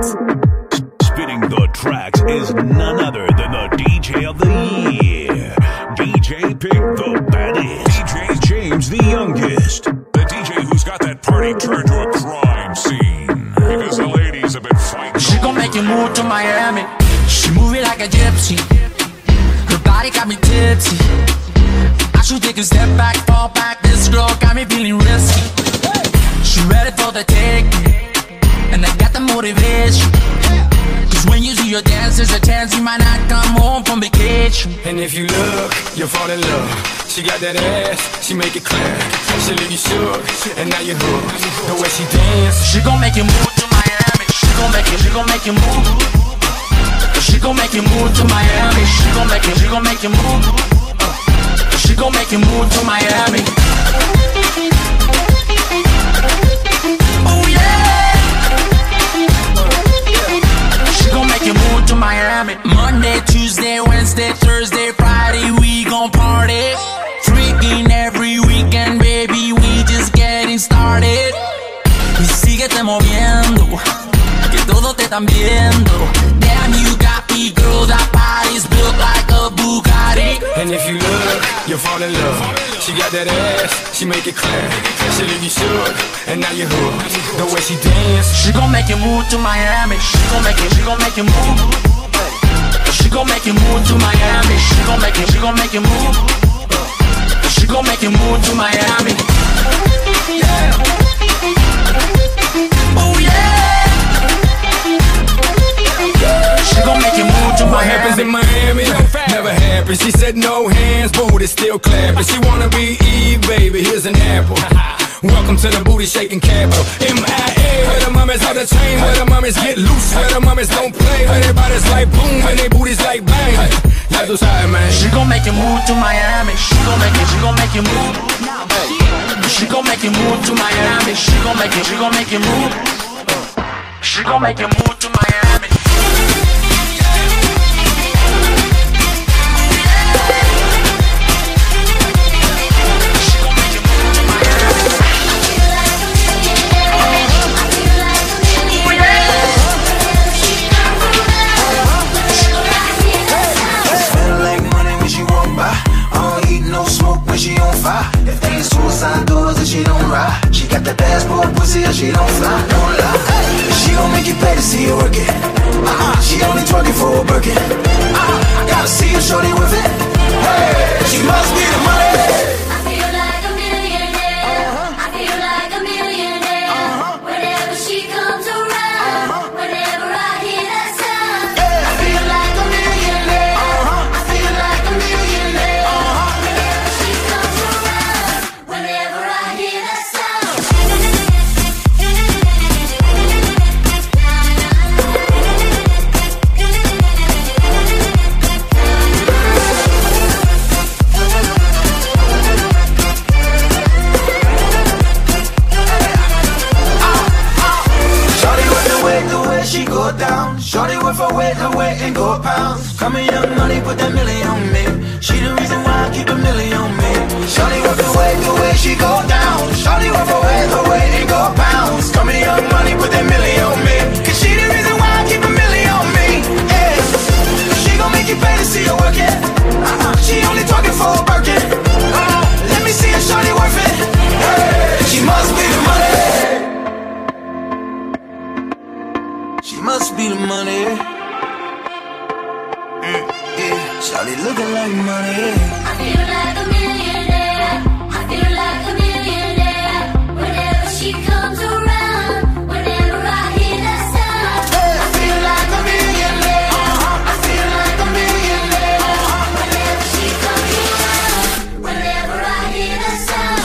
Spitting the tracks is none other than the DJ of the year. DJ Pick the Baddest. DJ James the Youngest. The DJ who's got that party turned to a crime scene. Because the ladies have been fighting. She gon' make you move to Miami. She move it like a gypsy. Her body got me tipsy. I should take a step back, fall back. This girl got me feeling risky. She ready for the taking, and I got the motivation. Cause when you see your dance, there's a chance you might not come home from vacation. And if you look, you'll fall in love. She got that ass, she make it clear. She leave you shook, and now you're hooked. The way she dance, she gon' make you move to Miami. She gon' make you move. She gon' make you move to Miami. She gon' make you move. She gon' make you move to Miami. Oh yeah. She gon' make you move to Miami. Monday, Tuesday, Wednesday, Thursday, Friday, we gon' party. Freaking every weekend, baby, we just getting started. Y síguete moviendo, que todos te están viendo. Damn, you got me, girl, that body's built like a Bugatti. and if you look, you'll fall in love. She got that ass, she make it clear. She leave you shook, and now you're hooked. The way she dance, she gon' make you move to Miami. She gon' make you move. She gon' make you move to Miami. She gon' make you move. She gon' make you move to Miami. Yeah. Oh yeah. She gon' make you move to Miami. What happens in Miami never happens. She said no hands, booty still clapping. She wanna be Eve, baby, here's an apple. Welcome to the booty shaking capital, MIA. Where the mummies are the chain, where the mummies get loose, where the mummies don't play. Where they bodies like boom, and they booties like bang. Ya tú sabes, man. She gon' make you move to Miami. She gon' make you move. She gon' make you move to Miami. She gon' make you move. She gon' make you move to Miami. She on fire. If they ain't suicide doors, then she don't ride. She got that passport pussy, and she don't fly, don't lie. She gon' make you pay to see her work it. She only twerking for a Birkin. I gotta see her shorty with it. Hey, she must be the money. I feel like a millionaire. I feel like a millionaire. Whenever she comes around, whenever I hear that sound, I feel like a millionaire. I feel like a millionaire. Whenever she comes around, whenever I hear that sound. She go down, shorty with her weight and go pounds. Come here, young money, put that million on me. She the reason why I keep a million on me. Shorty with the way she go down. Shorty with her weight and go pounds. Come here, young money, put that million on me. Cause she the reason why I keep a million on me. Yeah. She gon' make you pay to see her work it. She only talking for a Birkin. Let me see her, shorty worth it. Hey. She must be the money. Must be the money. Yeah, shawty looking like money. I feel like a millionaire. I feel like a millionaire. Whenever she comes around, whenever I hear that sound, I feel like a millionaire. I feel like a millionaire. Whenever she comes around, whenever I hear that sound.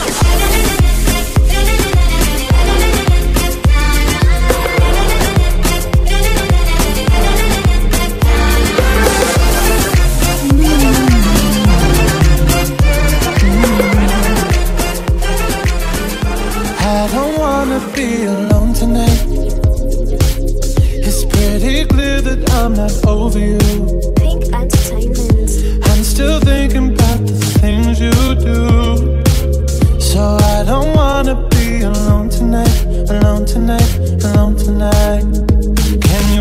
Be alone tonight. It's pretty clear that I'm not over you. Pink Entertainment. I'm still thinking about the things you do. So I don't wanna be alone tonight. Alone tonight, alone tonight. Can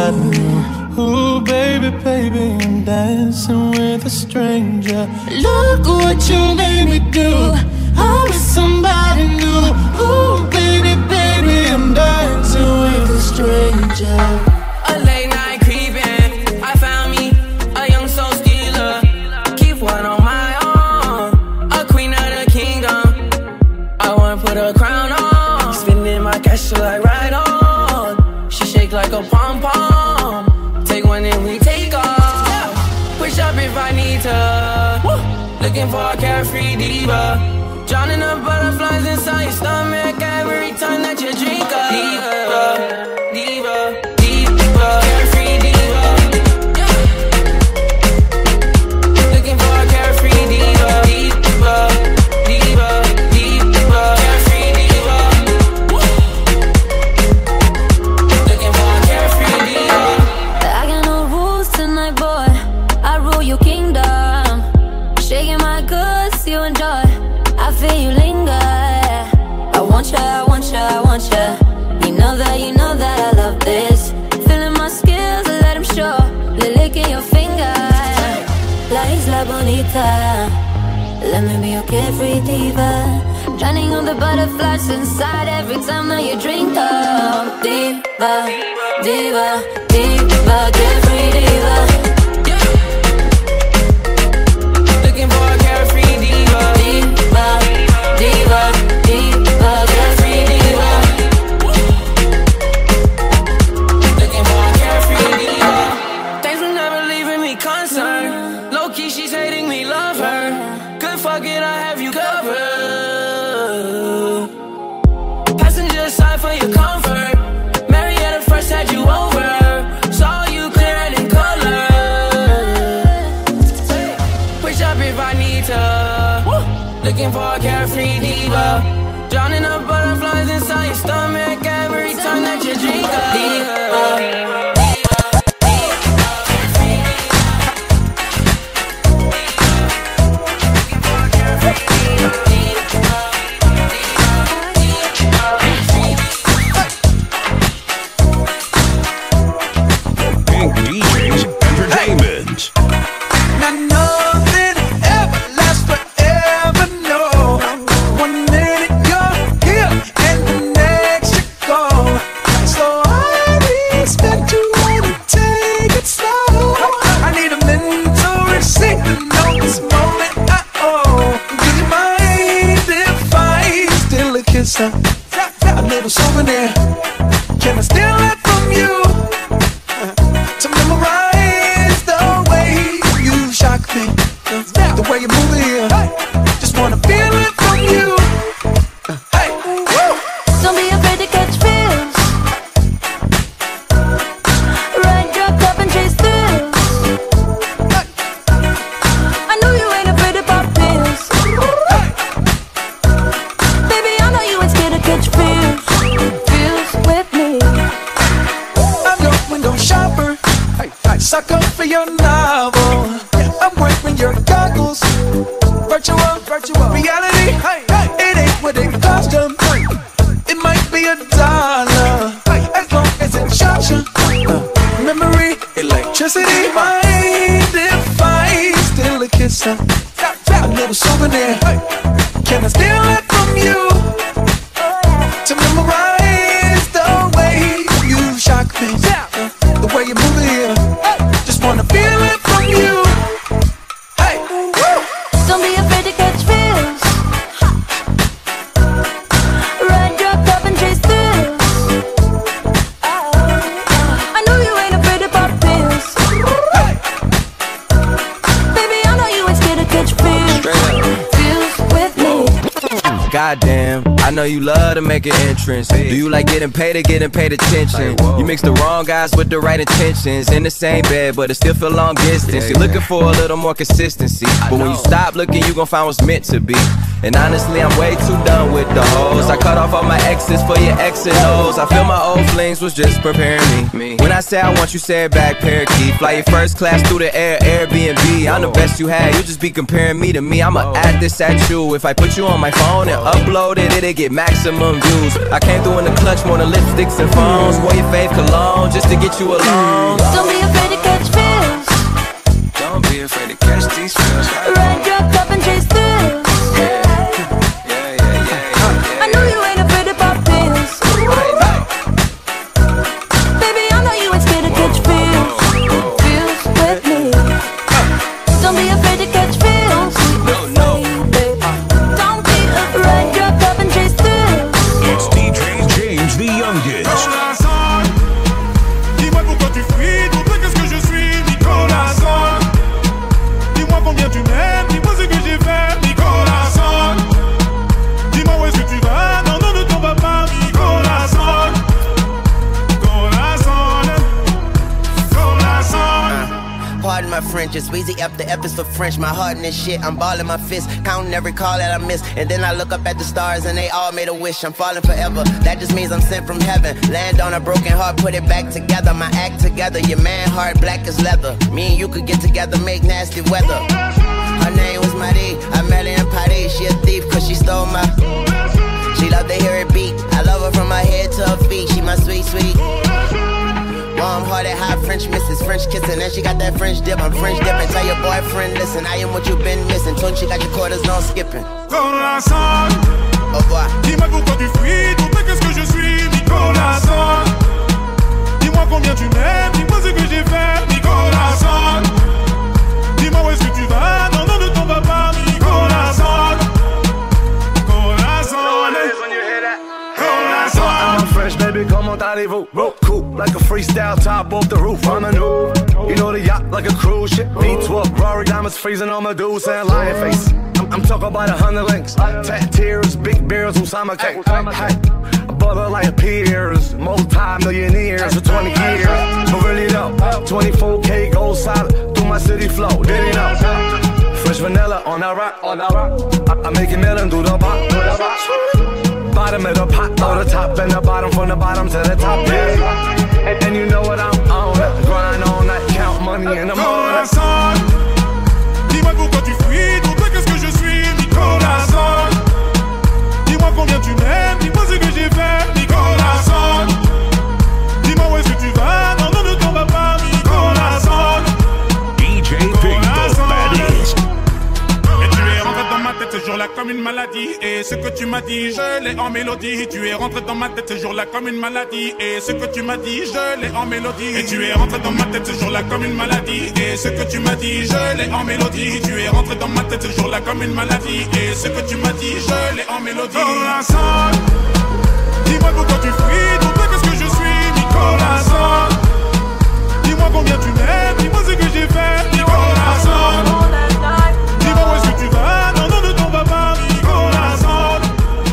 Ooh, baby, baby, I'm dancing with a stranger. Look what you made me do. I'm with somebody new. Ooh, baby, baby, I'm dancing with a stranger. A late night creeping, I found me a young soul stealer. Keep one on my arm, a queen of the kingdom. I wanna put a crown on, spinning my cash like right on. She shake like a pom-pom. Take one and we take off. Push up if I need to. Looking for a carefree diva. Drowning the butterflies inside your stomach every time that you drink a diva, diva, diva, carefree diva. Looking for a carefree diva, diva, diva, diva, carefree diva. Looking for a carefree diva. I got no rules tonight, boy. I rule your kingdom. Shaking my goods, you enjoy. I feel you linger. I want ya, I want ya, I want ya. You know that I love this. Feeling my skills, let them show. Licking your finger. La isla bonita. Let me be your carefree diva. Drowning on the butterflies inside every time that you drink up. Diva, diva, diva, carefree diva. Looking for a carefree diva. Diva, diva, diva, carefree diva. Looking for a carefree diva. Thanks for never leaving me concerned. Low key, she's hating me, love her. Good fuck it, I have you covered. Passenger side for your comfort. Marietta first had you over. Saw you clear and in color. Push up if I need to. Looking for a carefree diva. Drowning the butterflies inside your stomach every time that you drink a diva. Pink DJs Entertainment. Now nothing ever lasts forever, no. 1 minute you're here and the next you're gone. So I expect you to take it slow. I need a mental receipt to know this moment I owe. Do you mind if I steal a kiss? A little souvenir. Can I steal it from you? To memorize the way you shock me, the way you move it here. Just wanna feel it from you. Hey, woo. Don't be afraid to catch feels. Ride your cup and chase thrills. I know you ain't afraid to pop pills. Baby, I know you ain't scared to catch feels. Feels with me. I'm your window shopper. Sucker for your novel. I'm wearing your goggles. Virtual reality. It ain't what it cost them. It might be $1 as long as it shocks you. Memory, electricity. Mind if I steal a kiss? A little souvenir. Can I steal it from you? To memorize the way you shock me, the way you move it here. Just wanna feel it from you. Hey, woo. Don't be afraid to catch feels. Ride your cup and chase thrills. I know you ain't afraid to pop pills. Baby, I know you ain't scared to catch feels. Feels with me. Goddamn, I know you love to make an entrance. Do you like getting paid or getting paid attention? You mix the wrong guys with the right intentions. In the same bed, but it still feel long distance. You're looking for a little more consistency, but when you stop looking, you gon' find what's meant to be. And honestly, I'm way too done with the hoes. I cut off all my exes for your X and O's. I feel my old flings was just preparing me. When I say I want you, say it back, parakeet. Fly your first class through the air, Airbnb. I'm the best you had, you just be comparing me to me. I'ma add this at you. If I put you on my phone and upload it, it'll get maximum views. I came through in the clutch more than lipsticks and phones. Wore your fave cologne just to get you alone. Don't be afraid to catch feels. Don't be afraid to catch these feels. Ride your cup and chase thrills. I know you ain't afraid to pop pills. Baby, I know you ain't scared to catch feels. Feels with me. Don't be afraid to catch feels. No. Don't be afraid. Ride your cup and chase thrills. It's DJ James the youngest. Dis-moi pourquoi tu fuis, dis-moi qu'est-ce que je suis, Nicolas Son. Dis-moi combien tu m'aimes, dis-moi ce que j'ai fait, Nicolas Son. Dis-moi où est-ce que tu vas, non, ne t'en vas pas, Nicolas Son. Pardon my French, it's Weezy up the F is for French. My heart in this shit, I'm balling my fist, counting every call that I miss. And then I look up at the stars and they all made a wish. I'm falling forever, that just means I'm sent from heaven. Land on a broken heart, put it back together. My act together, your man heart black as leather. Me and you could get together, make nasty weather. Her name was Marie, I met her in Paris. She a thief cause she stole my. She love to hear it beat, I love her from her head to her feet. She my sweet, sweet. Warm-hearted, hot French missus, French kissing, and she got that French dip. I'm French dipping. Tell your boyfriend, listen, I am what you've been missing. Twin, she got your quarters on skipping. Nicolas Son. Au revoir. Dis-moi pourquoi tu fuis, dis-moi qu'est-ce que je suis, Nicolas Son. Dis-moi combien tu m'aimes, dis-moi ce que j'ai fait, Nicolas Son. Dis-moi où est-ce que tu vas, non, ne t'en vas pas, Nicolas Son. Nicolas Son. I'm fresh, baby, comment allez-vous? Cool, like a freestyle top off the roof. I'm a new, you know the yacht like a cruise ship. V12, Rory diamonds freezing on my dudes and lion face. I'm talking about 100 links, tat tears, big beers, Usama cake. Hey, a brother like peers, multi-millionaires for 20 years. But really though, 24K gold solid through my city flow. Did he know? Fresh vanilla on that rock, I make it melon through the bottom. Bottom of the pot, or the top and the bottom, from the bottom to the top, yeah. And you know what I'm on, grind all night, count money in the morning. Dis-moi pourquoi tu fuis, dis-moi qu'est-ce que je suis, Nicolas Son. Dis-moi combien tu m'aimes, dis-moi ce que j'ai fait, Nicolas Son. Dis-moi où est-ce que tu vas, non, ne t'en vas pas, Nicolas Son. DJ Pick the baddest. Et tu es rentré dans ma tête ce jour-là comme une maladie. Et ce que tu m'as dit, je l'ai en mélodie. Tu es rentré dans ma tête ce jour-là comme une maladie. Et ce que tu m'as dit, je l'ai en mélodie. Et tu es rentré dans ma tête ce jour-là comme une maladie. Et ce que tu m'as dit, je l'ai en mélodie. Tu es rentré dans ma tête ce jour-là comme une maladie. Et ce que tu m'as dit, je l'ai en mélodie. Nicolas Son. Dis-moi pourquoi tu fuis, dis-moi qu'est-ce que je suis, Nicolas Son. Dis-moi combien tu m'aimes, dis-moi ce que j'ai fait, Nicolas Son. Dis-moi où est-ce que tu vas, non, ne t'en vas pas, Nicolas Son.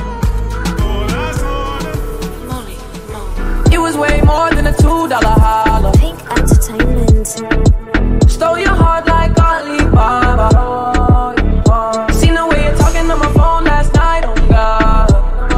It was way more than a $2 holler. Pink Entertainment. Stole your heart like Alibaba. Seen the way you're talking on my phone last night, oh God.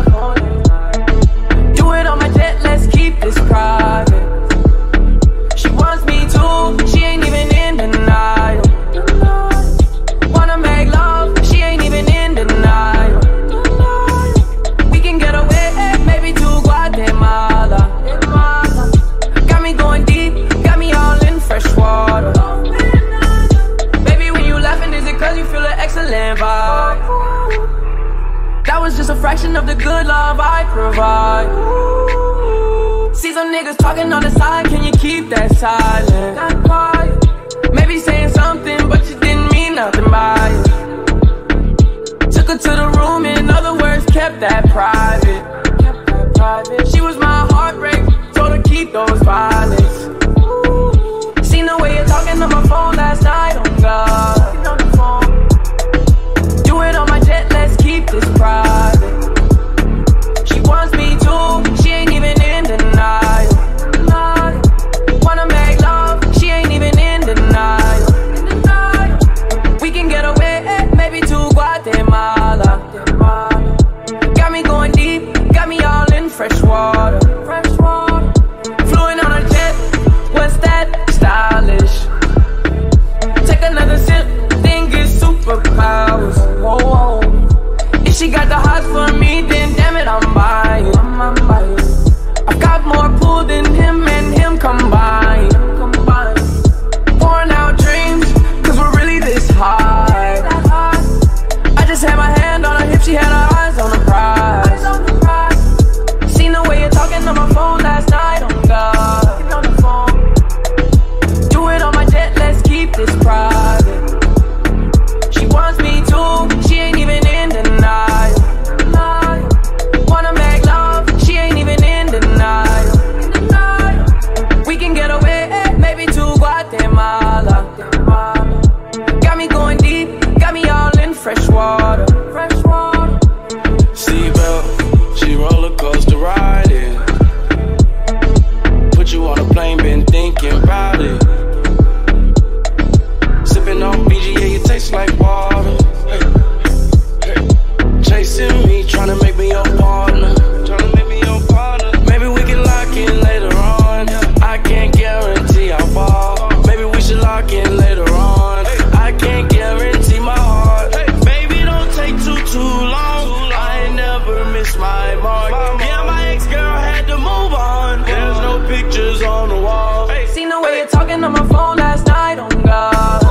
Do it on my jet, let's keep this private. She wants me too, she ain't even in denial. Wanna make love, she ain't even in denial. We can get away, maybe to Guatemala. Got me going deep, got me all in fresh water. Baby, when you laughing, is it cause you feel an excellent vibe? That was just a fraction of the good love I provide. See some niggas talking on the side, can you keep that silent? Not quiet. Maybe saying something, but you didn't mean nothing by it. Took her to the room, in other words, kept that private. She was my heartbreak, told her keep those violets. Seen the way you're talking on my phone last night, oh God. Do it on my jet, let's keep this private. She wants me too, she ain't even in denial. Wanna make love, she ain't even in denial. We can get away, maybe to Guatemala. talking on my phone last night, oh God.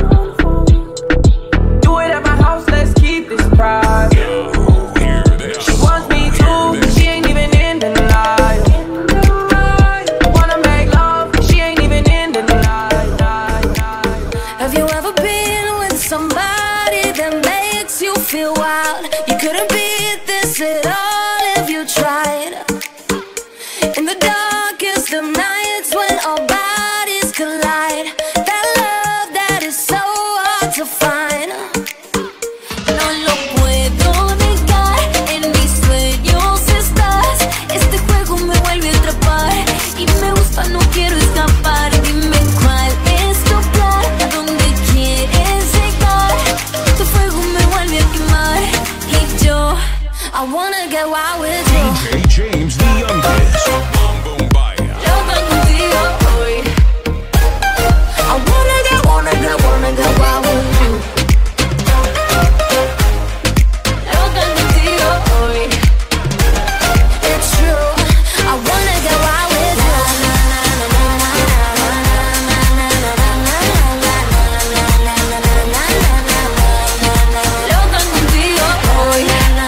Do it at my house, let's keep this private. She wants me too, but she ain't even in the night. Wanna make love, but she ain't even in the night. Have you ever been with somebody that makes you feel wild? You couldn't beat this at all if you tried. In the darkest of nights when our bodies collide, that love that is so hard to find. No lo puedo negar, en mis sueños estás. Este juego me vuelve a atrapar y me gusta, no quiero escapar. Dime cuál es tu plan, a dónde quieres llegar. Tu fuego me vuelve a quemar y yo, I wanna get wild with you. DJ James the youngest. Loca contigo hoy. I wanna get wild with you. Loca contigo hoy. It's true. I wanna get wild with you. Loca contigo hoy.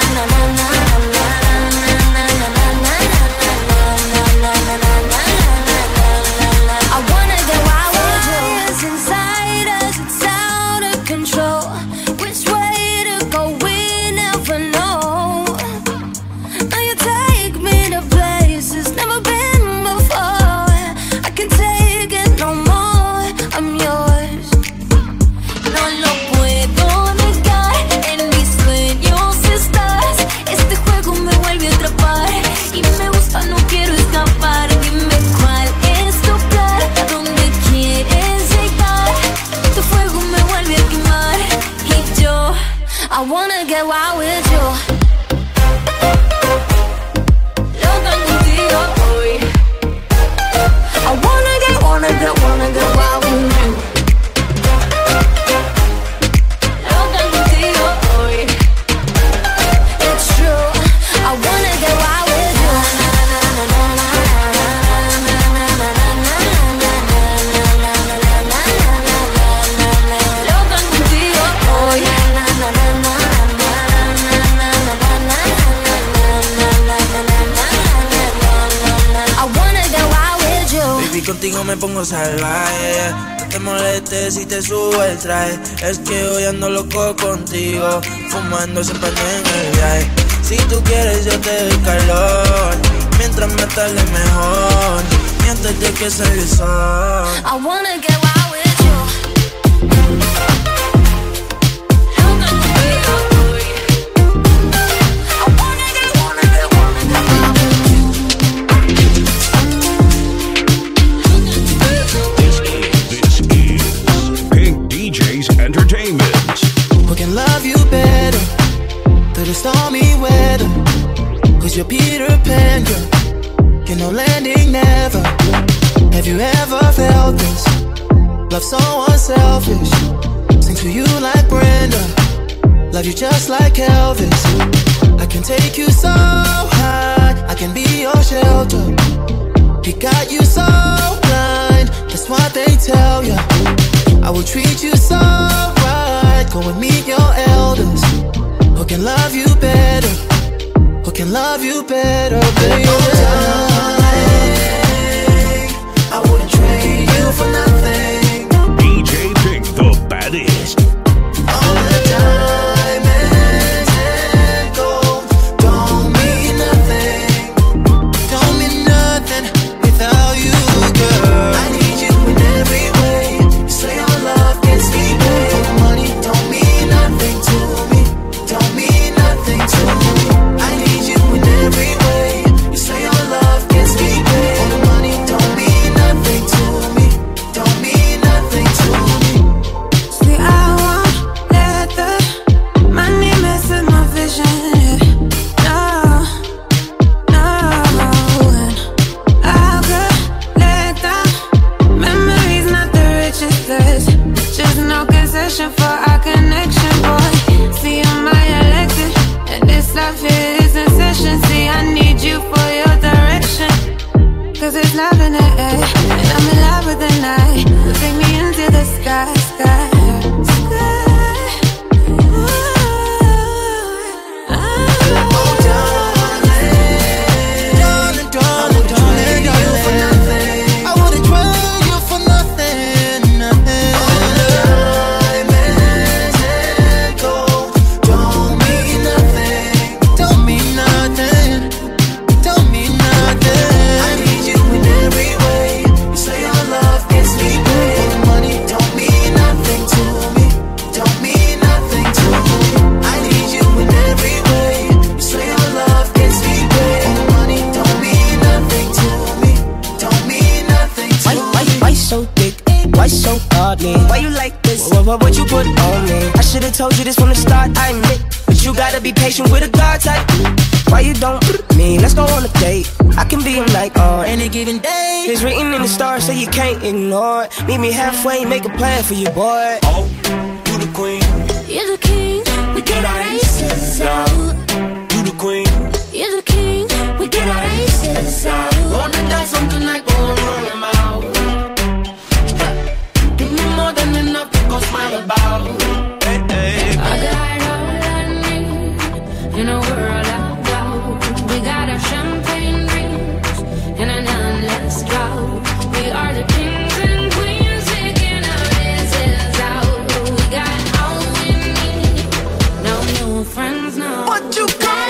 I wanna get wild with you. It's inside us, it's out of control. Which way to go, we never know. Now you take me to places never been before. I can take it no more, I'm yours. No lo puedo negar, en mis sueños estás. Este juego me vuelve a atrapar y me gusta, no quiero escapar. Dime cuál es tu plan, a dónde quieres llegar. Tu fuego me vuelve a quemar y yo, I wanna get wild with you. Loca contigo hoy. I wanna get wild with you. Loca contigo hoy. It's true. I wanna get wild with you. Loca contigo hoy. I wanna get wild with you. Baby, contigo me pongo salvaje. No te molestes si te subo el traje. Es que hoy ando loco contigo, fumando siempre en el viaje. Si tú quieres yo te doy calor, mientras me tarde mejor, y antes de que salga el sol. I wanna get wild with you. Loca contigo hoy. I wanna get wild with you. This is Pink DJs Entertainment. Who can love you better through the stormy weather? Cause you're Peter Pan, girl. You know landing never. Have you ever felt this? Love so unselfish. Sing to you like Brenda. Love you just like Elvis. I can take you so high, I can be your shelter. He got you so blind, that's what they tell you. I will treat you so right. Go and meet your elders. Who can love you better? Who can love you better, baby? I wouldn't trade you for nothing. DJ Pink the baddest. All the diamonds and gold don't mean nothing. Don't mean nothing without you, girl. I need you in every way. You say your love gets me paid. Money don't mean nothing to me. Don't mean nothing to me. I need you in every way. You say your love gets me so thick? Why so godly? Why you like this? What you put on me? I should've told you this from the start, I admit. But you gotta be patient with a God type. Why you don't me? Let's go on a date. I can be like on any given day. It's written in the stars, so you can't ignore it. Meet me halfway, make a plan for you, boy. Oh, you the queen. You're the king, we get our aces out. You the queen. You're the king, we get our aces out. Wanna dance something like go roll them out. Give me more than enough to go smile about. Hey, hey. I got all I need in a world out loud. We got our champagne drinks and an endless drought. We are the kings and queens taking our aces out. We got all we need, no new friends, no. What you call it?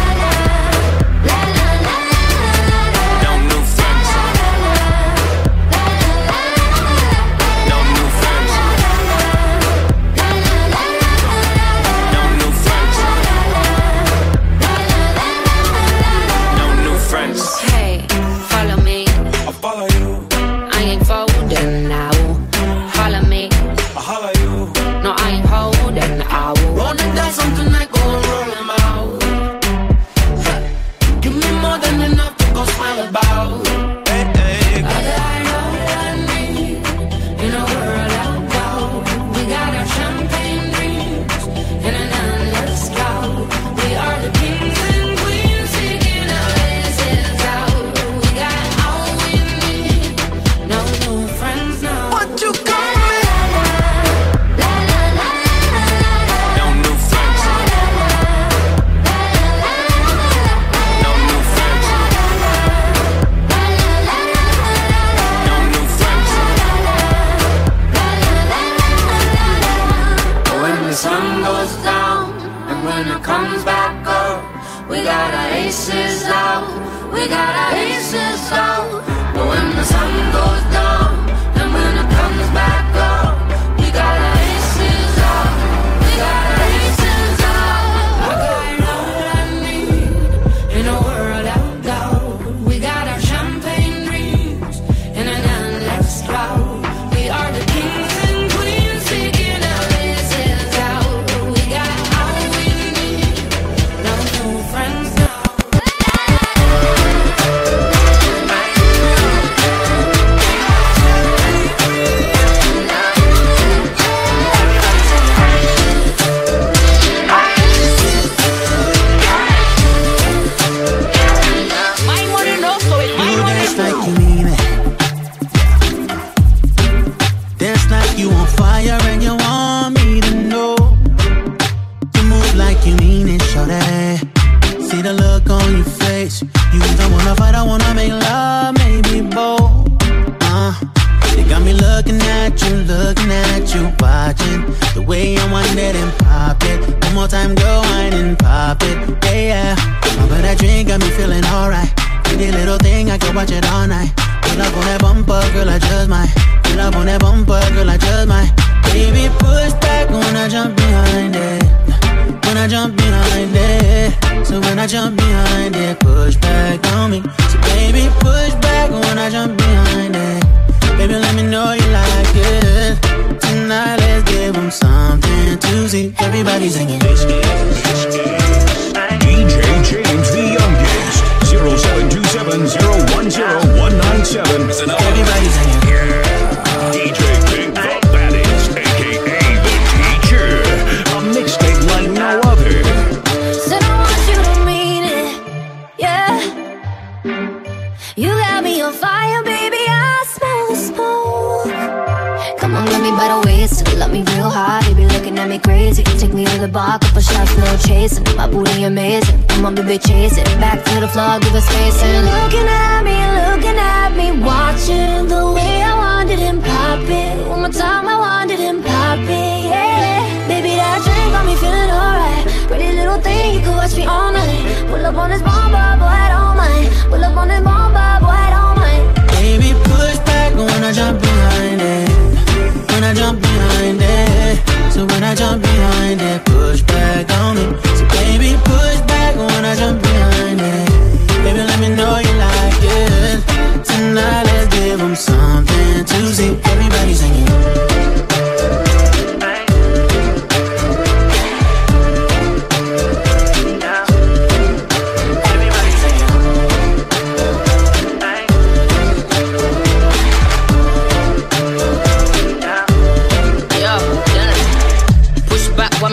Pull up on this bomber, boy, I don't mind. Pull up on this bomber, boy, I don't mind. Baby, push back when I jump behind it. When I jump behind it. So when I jump behind it, push back on me. So baby, push back when I jump behind it. Baby, let me know you like it. Tonight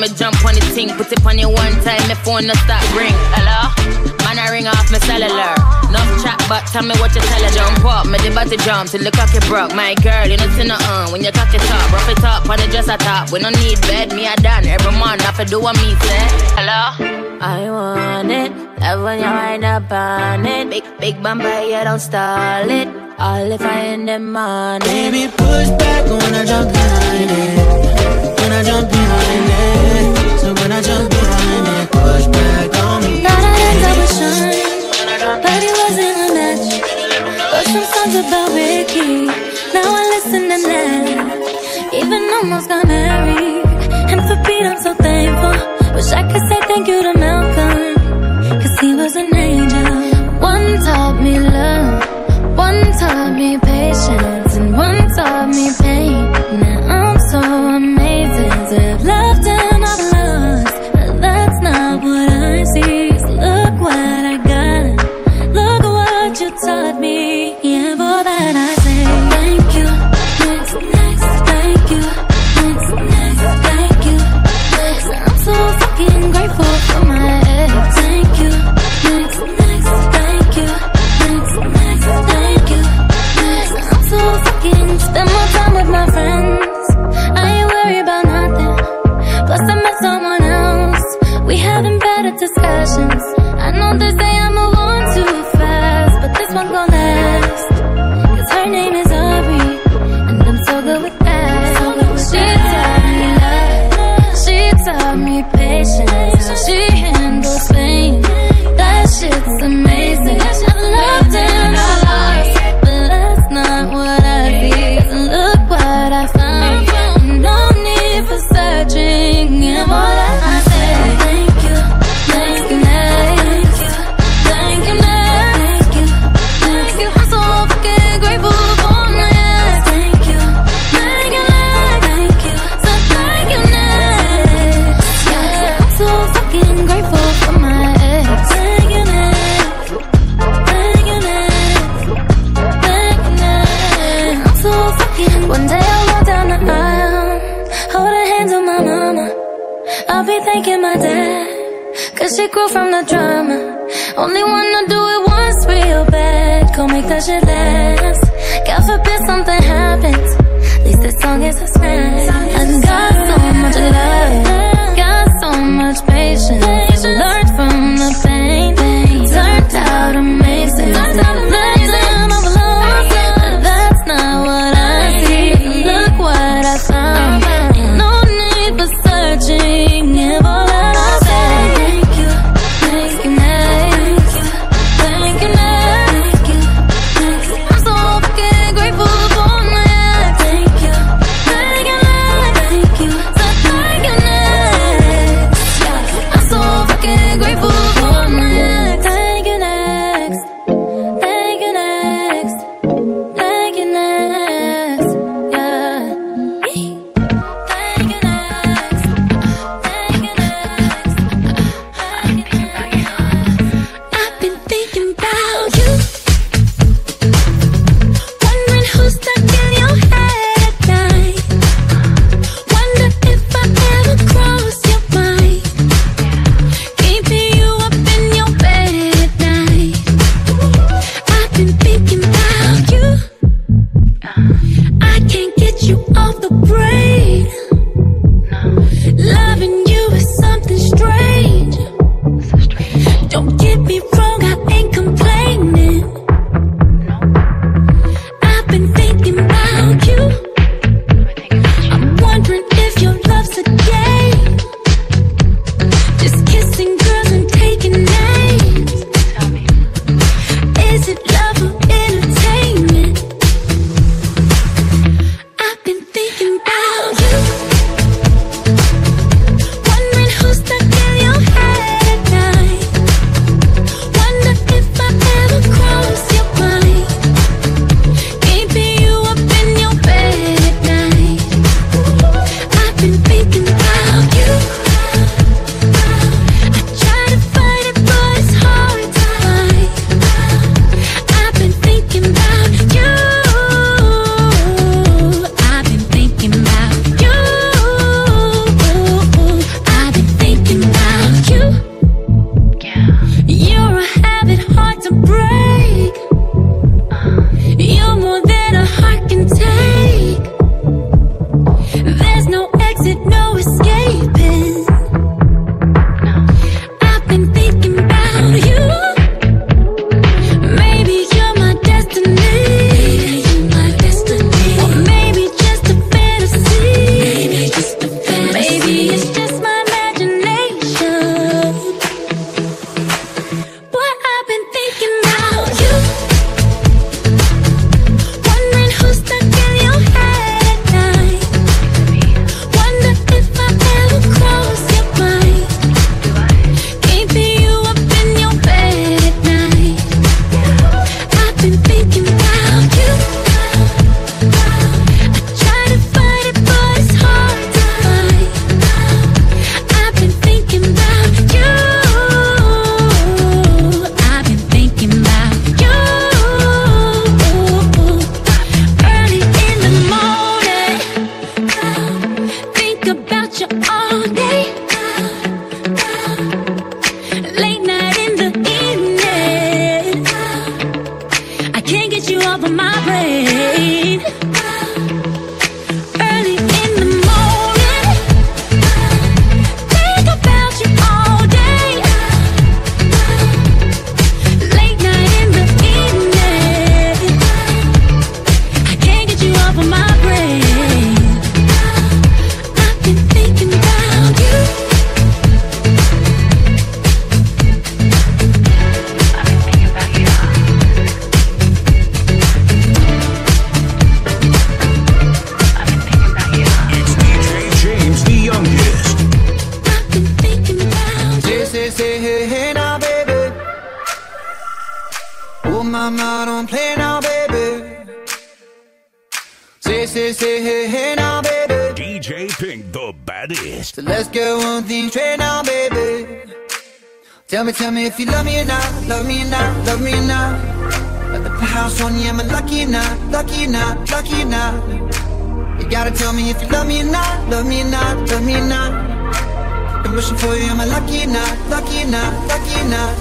me jump on the thing. Put it on you one time, my phone no stop ring. Hello? Man, I ring off my cellular. Enough chat, but tell me what you tell her. Jump up, me the body jump till the cocky broke. My girl, you know see nothing when you cock it up. Rough it up, on the dress a top. We don't need bed, me a done. Every month, I have to do what me say. Hello? I want it, love when you wind up on it. Big bumper, you don't stall it. All if I in the morning. Baby, push back when I jump behind it. When I jump behind it. So when I jump behind it, push back on me. Thought I had double shine, but it wasn't a match. Wrote some songs about Ricky, now I listen to that. Even almost got married, and for Pete I'm so thankful. Wish I could say thank you to Malcolm, cause he was an angel. One taught me love, one taught me patience, and one taught me pain. Now I'm so amazing to have loved and I've lost, but that's not what I see. So look what I got, look what you taught me. Yeah, for that I say thank you, next, thank you, next, thank you, next. I'm so fucking grateful for my ex. Thank you, next, thank you, next, thank you, next. I'm so fucking spend more time with my friends. I ain't worried about nothing. Plus I met someone else. We having better discussions. I know they say I move on too fast, but this one gon' last. Cause her name is Aubrey, and I'm so good with that. She taught me love, she taught me patience, how she handles pain. That shit's amazing. I've loved and I lost, but that's not what I see. So look what I found, no need for searching. And all that I say, thank you, thank you, thank you, thank you, thank you, thank you. I'm so fucking grateful for my ex. Thank you, thank you, thank you, so thank you next. Yeah, I'm so fucking grateful for my ex. Thank you next, thank you next, thank you next. I'm so fucking. One day I'll walk down the aisle, hold the hands of my mama. I'll be thanking my dad, cause she grew from the drama. Only wanna do it once real bad, go make that shit last. God forbid something happens, at least this song is a smash. I got so much love, got so much patience, learned from the pain, turned out amazing. Left them all alone, but that's not what I see. Look what I found, ain't no need for searching. If all that I say, thank you, thank you, thank you, thank you, thank you. I'm so hey now, baby. DJ Pink, the baddest. So let's get one thing straight now, baby. Tell me if you love me or not, love me or not, love me or not. At the house on you, am I lucky or not, lucky or not, lucky or not? You gotta tell me if you love me or not, love me or not, love me or not. I'm wishing for you, am I lucky or not, lucky or not, lucky or not?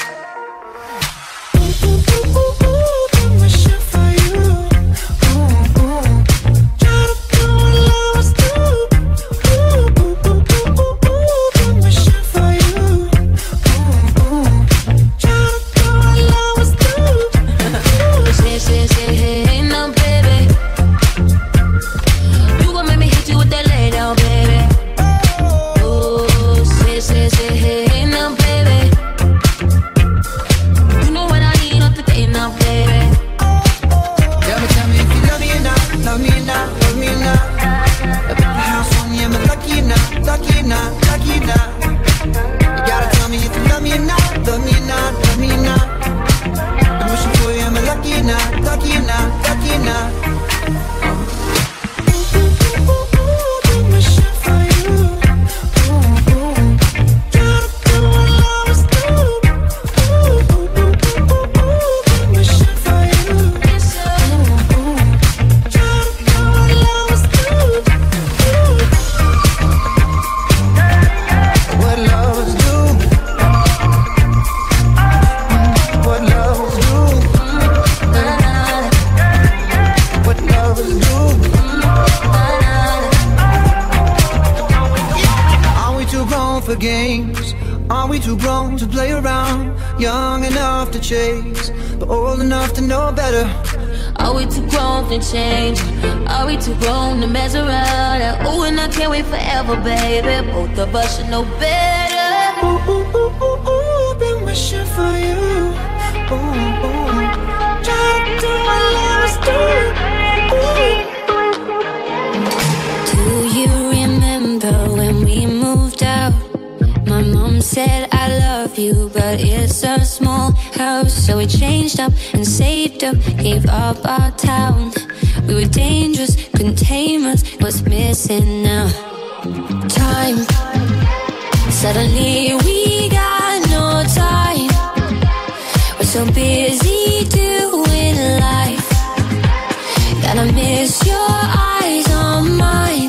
Change. Are we too grown to mess around? Ooh, and I can't wait forever, baby. Both of us should know better. Ooh, ooh, ooh, ooh, ooh, been wishing for you. Ooh, ooh. Try to do my last do. Do you remember when we moved out? My mom said I love you, but it's a small house. So we changed up and saved up, gave up our town. We were dangerous, couldn't tame us. What's missing now? Time. Suddenly we got no time. We're so busy doing life. Gotta miss your eyes on mine,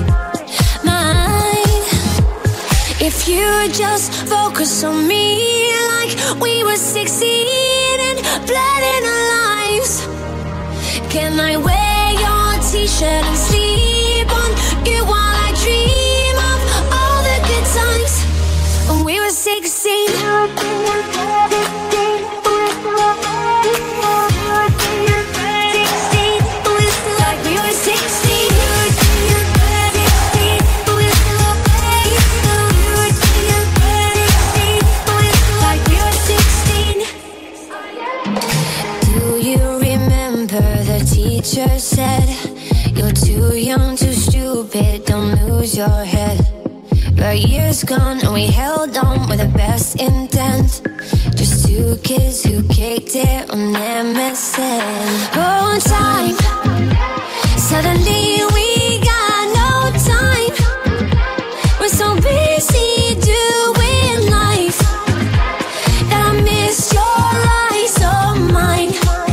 mine. If you just focus on me like we were 16 and blood in our lives. Can I wear your t-shirt and sleep on you while I dream of all the good times when we were 16? Like we were 16. Like we were 16. Do you remember the teacher said, you're too young, too stupid, don't lose your head. But years gone and we held on with the best intent. Just two kids who kicked it on MSN. Oh, time. Suddenly we got no time. We're so busy doing life that I miss your eyes on mine,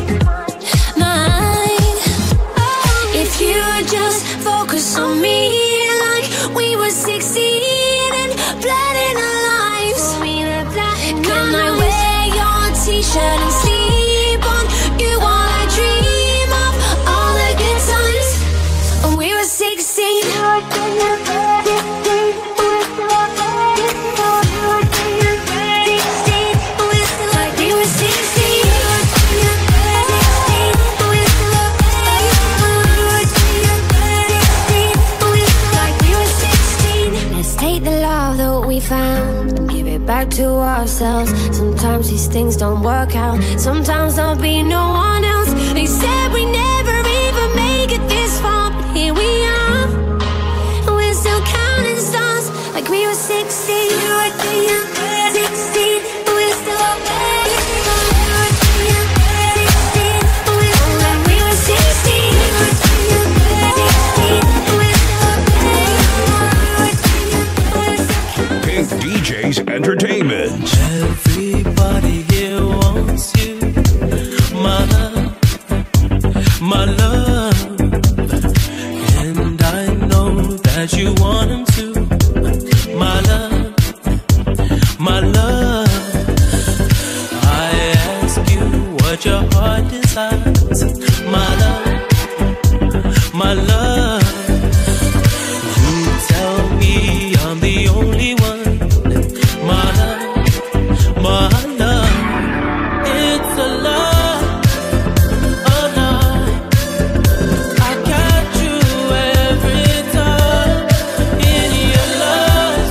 mine. If you just focus on me like we were 16 and blood in our lives. Can I wear your t-shirt and sleep on you while I dream of all the good times when we were 16? Like we were 16. Like we were 16. Let's take the love that we found and give it back to ourselves. Sometimes these things don't work out. Sometimes there'll be no one else. They said we never even make it this far, but here we are. And we're still counting stars like we were 16. 16. We're still like we were 16. love, and I know that you want him to. My love, my love. I ask you what your heart desires. My love, my love. You tell me I'm the only one. My love, my love. It's a love, a love. I got you every time in your love,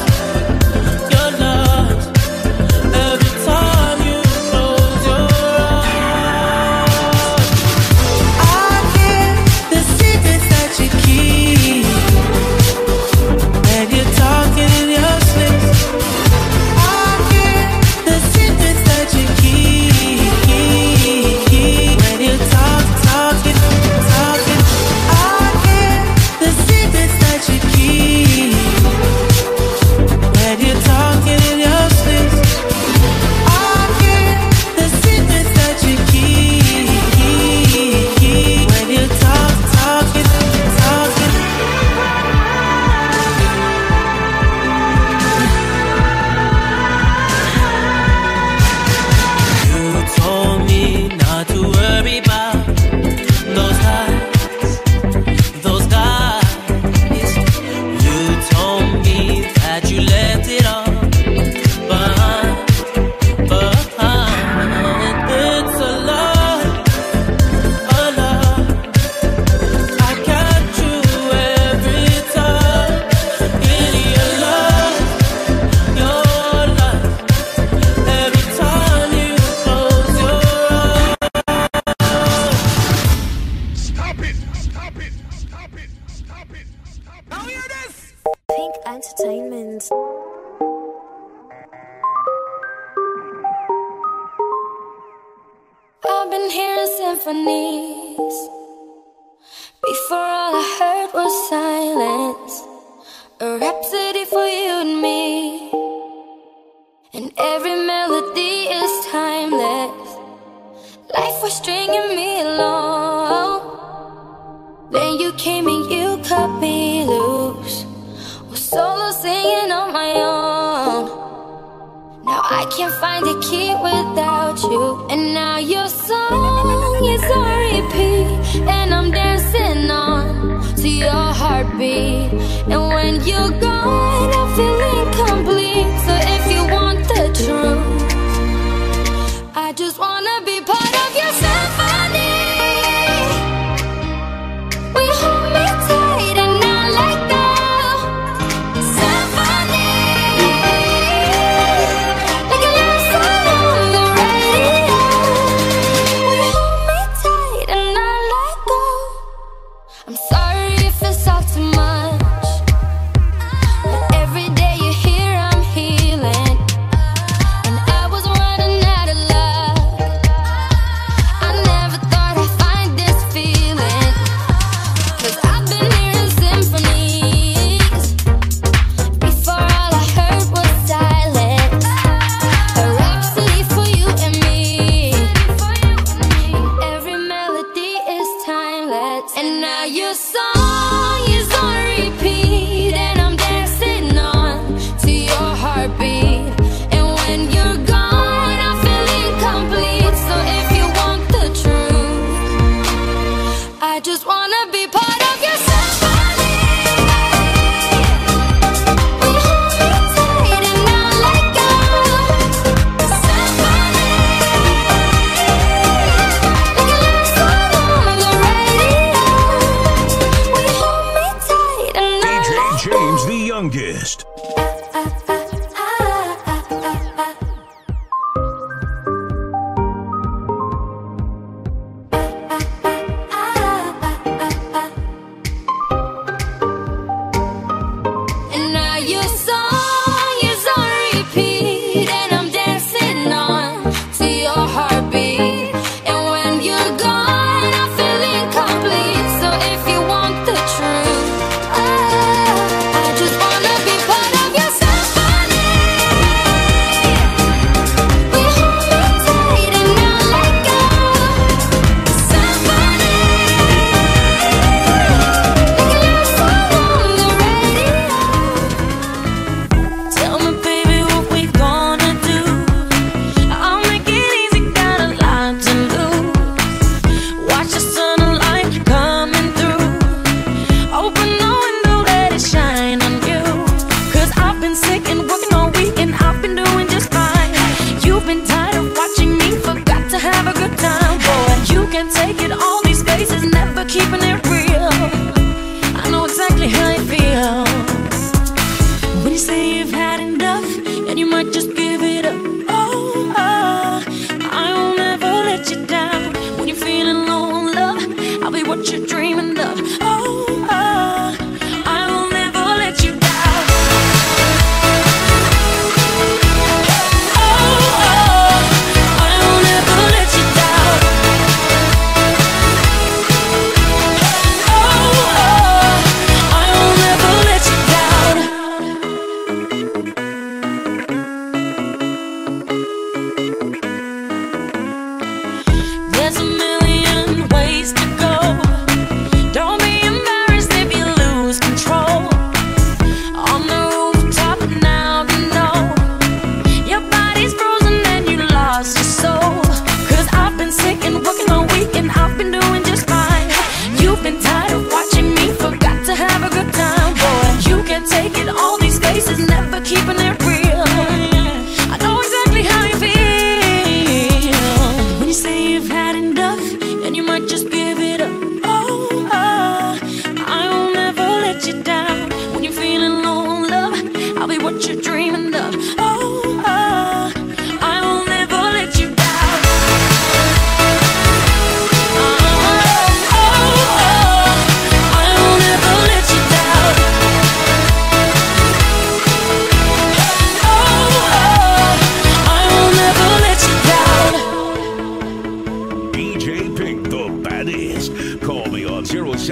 every time you close your eyes. I hear the secrets that you keep, and you're talking in your sleep. I hear the secrets that you keep, when you talking. I hear the secrets that you keep, when you're talking in your sleep. I hear the secrets that you keep, when you talking. You told me not to worry about those lies, those guys. You told me that you left it all behind. It's a love, a love. I got you every time in your love, every time you close your eyes. Stop it! Now hear this. Pink Entertainment. I've been hearing symphonies. Before all I heard was silence. A rhapsody for you and me. And every melody is timeless. Life was stringing me along. Then you came and you cut me loose. Was solo singing on my own. Now I can't find a key without you. And now your song is on repeat, and I'm dancing on to your heartbeat. And when you're gone, I feel incomplete. So if you want the truth, I just wanna be part of your symphony. We hold me tight and not let go. Symphony, like a love song on the radio. We hold me tight and not let go. I'm sorry if it's all too much, but every day you're here, I'm healing. And I was running out of luck. I never thought I'd find this feeling. 'Cause I've been hearing symphonies. Before all I heard was silence. A rhapsody for you and me. And every melody is timeless. And now your song is on repeat, and I'm dancing on to your heartbeat. And when you're gone, I feel incomplete. So if you want the truth, I just wanna be part of your symphony. We hold me tight and not let go. Symphony, like a love song on the radio. We hold me tight and not DJ let go. James the youngest. what you're dreaming of. Oh, I will never let you down. Oh, I will never let you down. Oh, I will never let you down. There's a million ways to go. Don't be embarrassed if you lose control. On the rooftop now you know your body's frozen and you lost your soul. 'Cause I've been sick and working all week and I've been doing just fine. You've been tired of watching me, forgot to have a good time, boy. You can't take it, all these faces never keeping it real. I know exactly how you feel when you say you've had enough and you might just give it up. Oh, I will never let you down. When you're feeling low on love, I'll be what you're dreaming of. Oh, I will never let you down. I will never let you down. I will never let you down. DJ Pink, the baddest. Call me on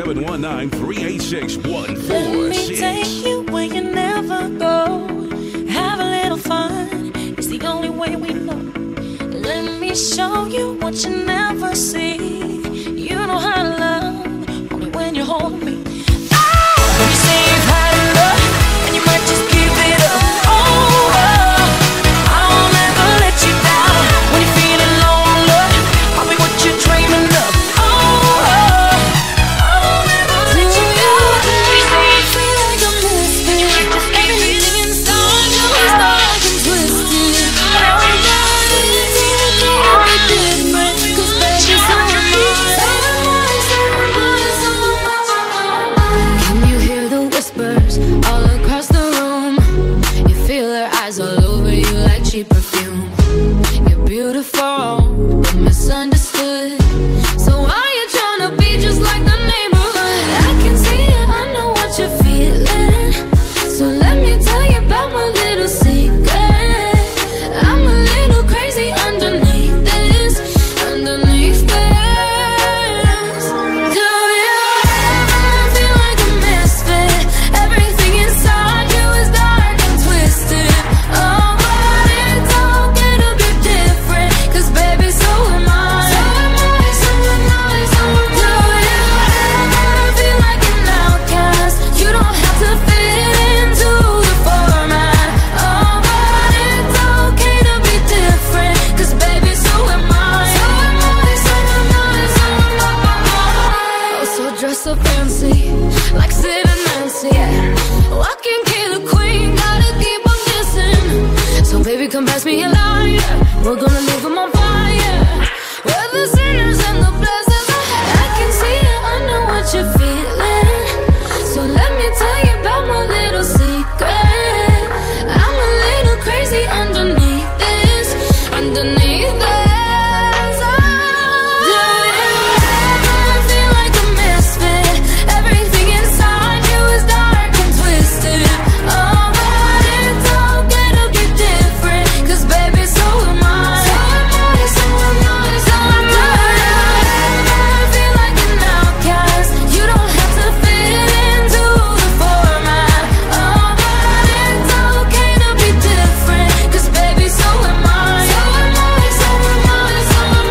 0719-386-146. Let me take you where you never go. Have a little fun, it's the only way we know. Let me show you what you never see. You know how to love, only when you hold me. When you say you've had enough, and you might just give it up. Oh, I will never let you down. When you're feeling low on love, I'll be what you're dreaming of. Oh, I will never let you down. Feel like a misfit. Everything inside you is dark and twisted. Can you hear the whispers all across the room? You feel their eyes all over you like cheap perfume. You're beautiful, but misunderstood. So why you tryna be just like the neighborhood? I can see it, I know what you're feeling. So let me tell you about my little secret. I'm a little crazy underneath this, underneath this. Do you ever feel like a misfit? Everything inside you is dark and twisted. Oh, but it's okay to be different, 'cause baby, so am I. So am I, so am I, so am I. Do you ever feel like an outcast? You don't have to fit into the format. Oh, but it's okay to be different, 'cause baby, so am I. So am I, so am I, so am I. Oh, so dress so fancy, like Sid and Nancy, yeah. Oh, I can kill a queen, gotta keep on kissing. So baby, come pass me a line, we're gonna leave them on fire. We're the sinners and the blessings. I can see it, I know what you're feeling. So let me tell you about my little secret. I'm a little crazy underneath this, underneath this. Do you ever feel like a misfit? Everything inside you is dark and twisted. Oh, but it's okay to be different, 'cause baby, so am I. So am I, so am I, so am I. Do you ever feel like an outcast? You don't have to fit into the format. Oh, but it's okay to be different, 'cause baby, so am I. So am I, so am I, so am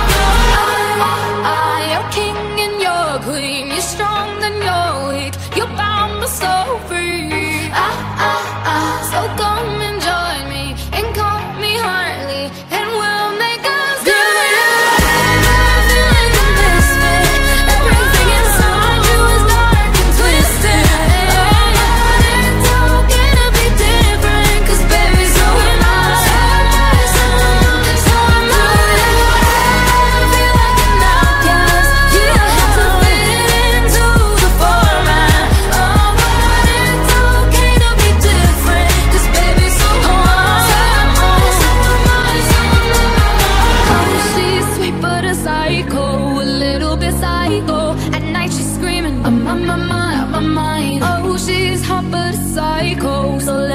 I. You're king and you're queen. You're strong and you're weak. You're bound but so free. So come and join me and call me Harley, and we'll make us do it. Feel like a misfit. Everything inside you is dark and twisted. Oh, but it's okay to be different, 'cause baby, so am I. So am I, so am I, so am I. Feel like an outcast. You don't have to fit into the format. Oh, but it's okay to be different.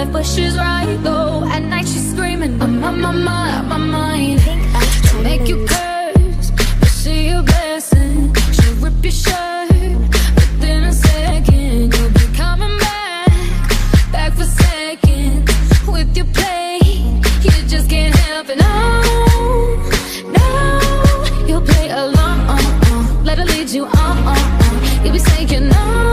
left but she's right though. At night she's screaming, I'm on my mind. She'll make you curse, but see a blessing. She'll rip your shirt within a second. You'll be coming back for seconds with your play. You just can't help it. No, you'll play along. Let her lead you on. You'll be saying no,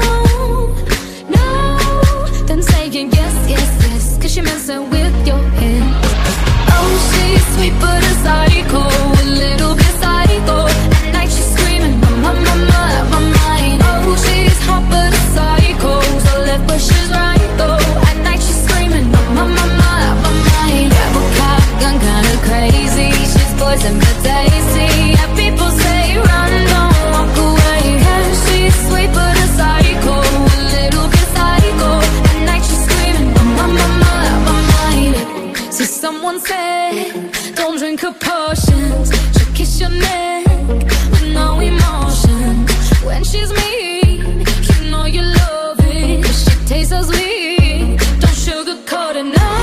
then saying yes, cause you're messing with your head. Oh, she's sweet but a psycho, a little bit psycho. At night she's screaming, my mind. Oh, she's hot but a psycho, so left but she's right though. At night she's screaming, my mind. Grab a cop, gun kinda crazy. She's poison but tasty. Yeah, people say run, don't walk away. Yeah, she's sweet but a psycho, a little bit psycho. At night she's screaming, my mind. See, someone said, don't drink her potions. She'll kiss your neck with no emotion. When she's mean, you know you love it. She tastes so sweet, don't sugarcoat it. No,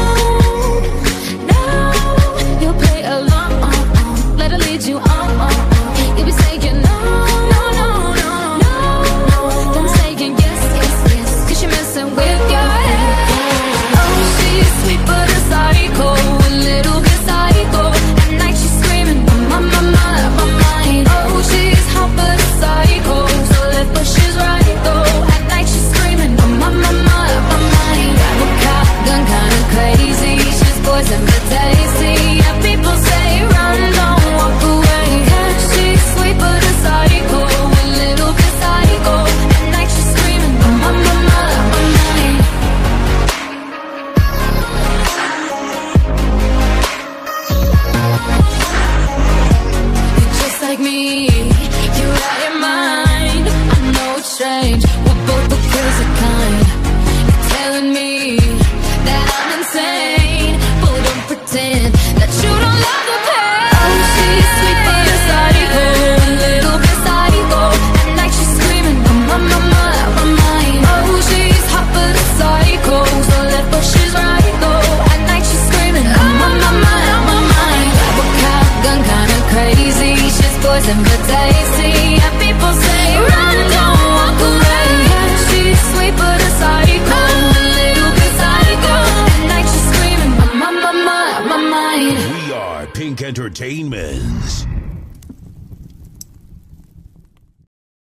you'll play along. Let her lead you on. You'll be saying no, then saying yes, cause you're messing with your head. Oh, she's sweet but a psycho, a little bit psycho. At night she's screaming, my mind. Oh, she's hot but a psycho, so left but she's right though. At night she's screaming, my mind. Grab a cop, gun kinda crazy. She's poison but tasty. Yeah, people say run, don't walk away. Yeah, she's sweet but a psycho, a little bit psycho. At night she's screaming, my mind. You're just like me, you're out your mind. I know it's strange, we're both the crazy kind. You're telling me that I'm insane, but don't pretend that you don't love the pain. Oh, she's sweet but a psycho, a little bit psycho. At night she's screaming, my mind. Oh, she's hot but a psycho, so left but she's right though. At night she's screaming, my mind. Grab a cop, gun kinda crazy. She's poison but tasty. Yeah, people say run, don't walk away. Yeah, she's sweet but a psycho, a little bit psycho. At night she's screaming, my mind. We are Pink Entertainment.